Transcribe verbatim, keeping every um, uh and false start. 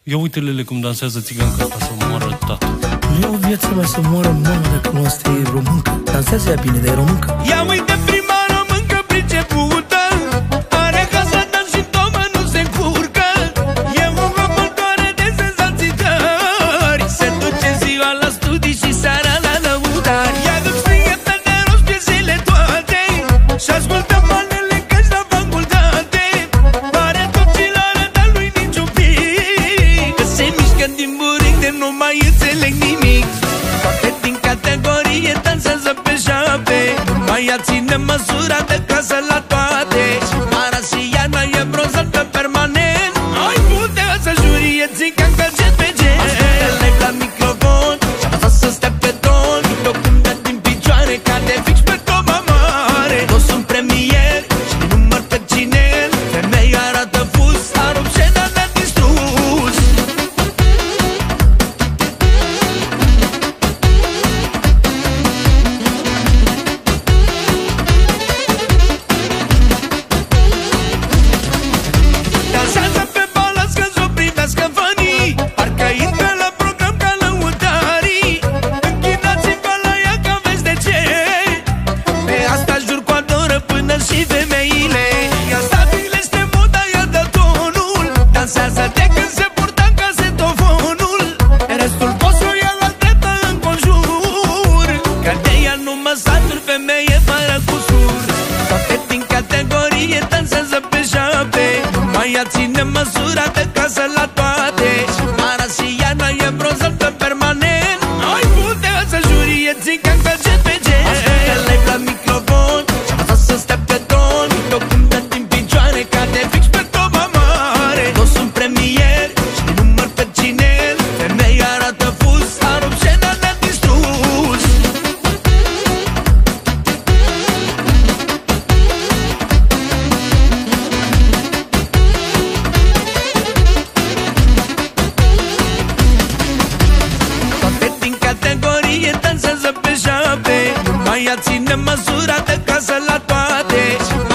Ia uite-le cum dansează țiganca asta să moară tata. Nu e o viață mai să moară mama dacă nu asta e româncă. Dansează ea bine, dar e româncă. Ia uite prima româncă pricepută, are casa, dar și tomă nu se curcă. E o răbătoare de senzații tari, se duce ziua la studii și seara la lăutari. Ea îmi scrie pe de rost piesele toate și ascultă manele căci la facultate. Pare tot și la arăta lui niciun pic, că se mișcă din buric de nu mai înțeleg nimic. Toate din categorie dansează pe șapte, mai ține măsura de casă la toate. Mara și iarna e bronzată permanent, ai putea să jurie țigancă jet pe jet. Ascultă-le la microfon și apasă să stea pe ton. Eu cum dă din picioare cade fix pe toba mare. Toți sunt premier și număr pe cinel, femeia arată fus, ar obscena de distrus. Dansează pe balas când s-o privească fanii, parcă intră la program ca lăutarii. Închinați-vă la ea că vezi de ce, pe asta jur cu adoră până și femeile. Ea stabilește moda, ea dă tonul, dansează de când se purta în casetofonul. Restul poți o ia la dreptă în conjur, că de ea nu mă satur, femeie fără cusur. Toate din categorie dansează pe șapte, mai ea ține măsura de casă la toate. Mara și iarna e bronzată permanent, ai putea să jurie țigancă jet pe jet. Ascultă-le la microfon și apasă să stea pe ton. Eu cum dă din picioare cade fix pe toba mare. Toți sunt premier și număr pe cinel, femeia arată fus, ar obscena de distrus. Toate din categorie dansează pe șapte, mai ea ține măsura de casă la toate.